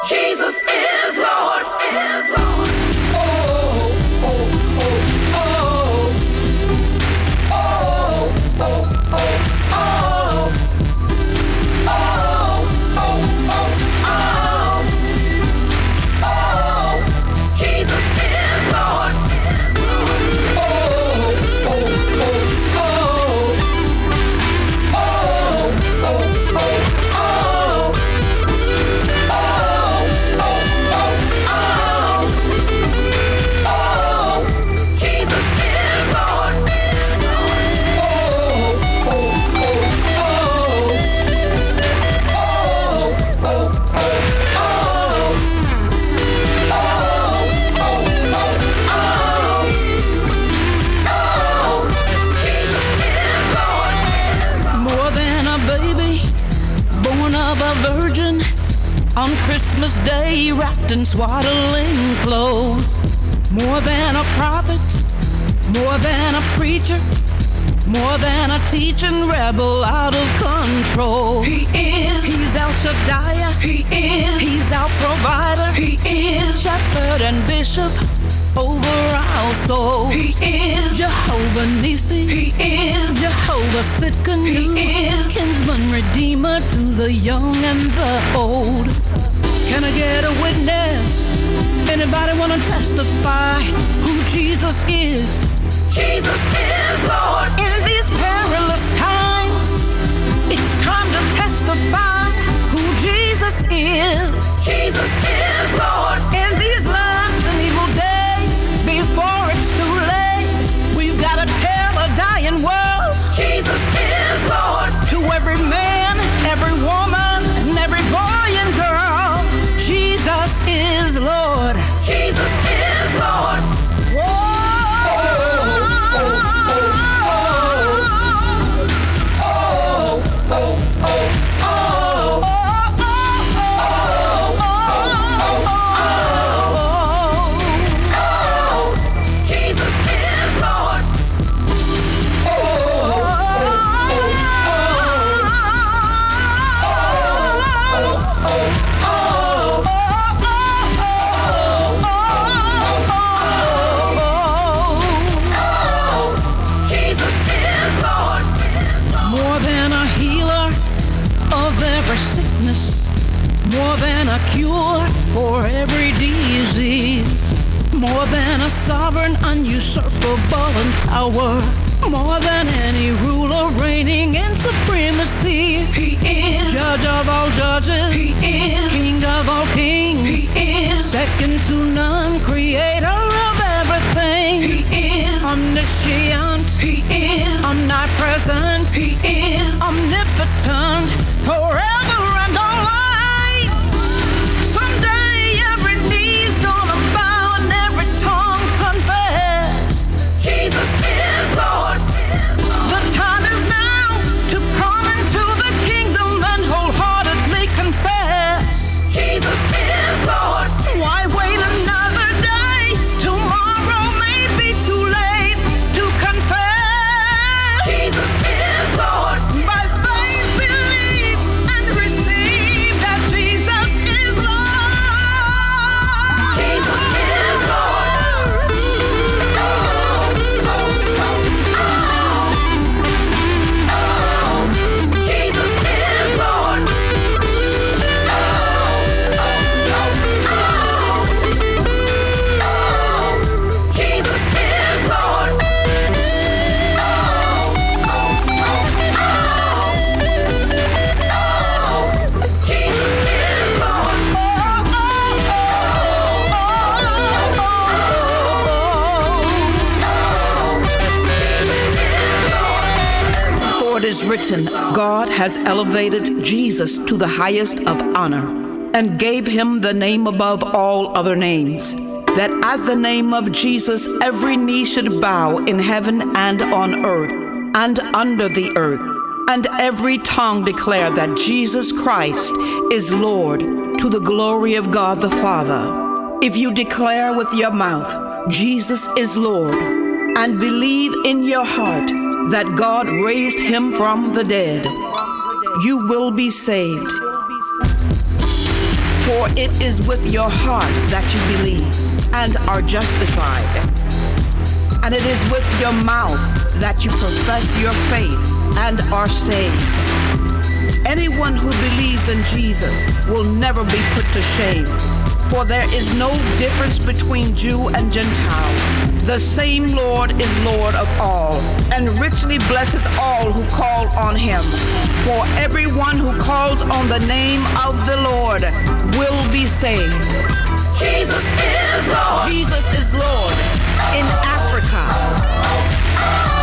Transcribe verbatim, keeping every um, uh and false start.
Jesus is Lord, is Lord. Oh, oh, oh, oh. Oh, oh, oh, oh. Oh, oh, oh, oh. Oh, Jesus is Lord, is Lord. Oh, oh, oh, oh. Oh, oh, oh, oh. On Christmas Day, wrapped in swaddling clothes. More than a prophet, more than a preacher, more than a teaching rebel out of control. He is. He's El Shaddai. He is. He's our provider. He is. Shepherd and bishop over our soul. He is. Jehovah Nissi. He is. Jehovah Sitkanu. He is. Kinsman Redeemer to the young and the old. Can I get a witness? Anybody want to testify who Jesus is? Jesus is Lord. In these perilous times, it's time to testify who Jesus is. Jesus is Lord. In these last and evil days, before it's too late, we've got to tell a dying world. Jesus is Lord. To every man, every woman, and every boy and girl, Jesus is Lord. Jesus is Lord. Whoa. More than a cure for every disease. More than a sovereign, unusurpable in power. More than any ruler reigning in supremacy. He is. Judge of all judges. He is. King of all kings. He is. Second to none, creator of everything. He is. Omniscient. He is. Omnipresent. He is. Omnipotent. Forever and always. Jesus is Lord. The time is now to come into the kingdom and wholeheartedly confess. Jesus is Lord. Why wait another day? Tomorrow may be too late to confess. Jesus is Lord. By faith believe and receive that Jesus is Lord. Jesus is Lord. It is written, God has elevated Jesus to the highest of honor and gave him the name above all other names, that at the name of Jesus every knee should bow in heaven and on earth and under the earth, and every tongue declare that Jesus Christ is Lord, to the glory of God the Father. If you declare with your mouth, Jesus is Lord, and believe in your heart that God raised him from the dead, you will be saved. For it is with your heart that you believe and are justified, and it is with your mouth that you profess your faith and are saved. Anyone who believes in Jesus will never be put to shame, for there is no difference between Jew and Gentile. The same Lord is Lord of all, and richly blesses all who call on him. For everyone who calls on the name of the Lord will be saved. Jesus is Lord. Jesus is Lord in Africa,